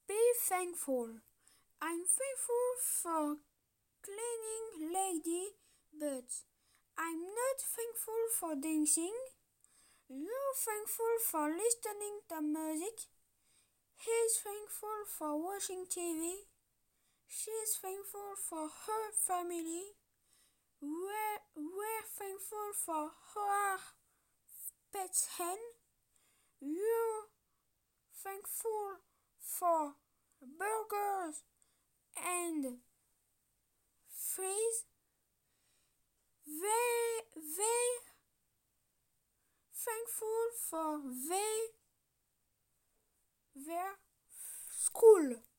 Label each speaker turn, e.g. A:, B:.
A: Be thankful. I'm thankful for cleaning lady, but I'm not thankful for dancing. You're thankful for listening to music. He's thankful for watching TV. She's thankful for her family. We're thankful for our pet's hen. You're thankful for burgers and fries. They thankful for their school.